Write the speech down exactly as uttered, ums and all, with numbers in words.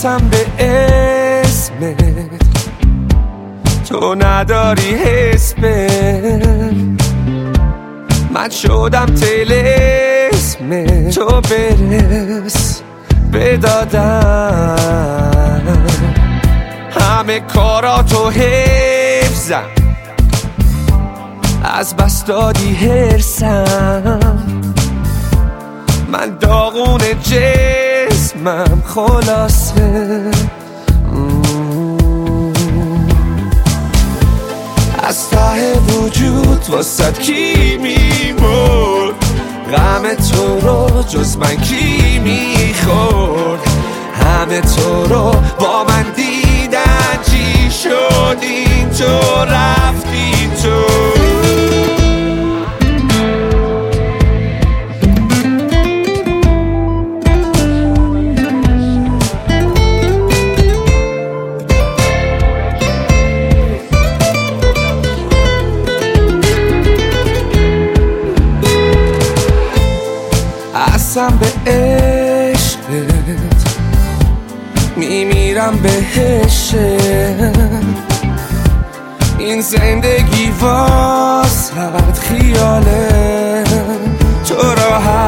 قسم به اسمت، تو نداری حس به من، شدم طلسم تو، برس به دادم همه کاراتو حفظم، از بس دادی هرسم، من داغون جسمم خلاصه. از ته وجود واسد کی میمرد، غم تو رو جز من کی میخورد، همه تو رو با من دیدن، چی شد این تو رفتی تو. قسم به عشقت میمیرم بهش، این زندگی واسد خیاله، تو را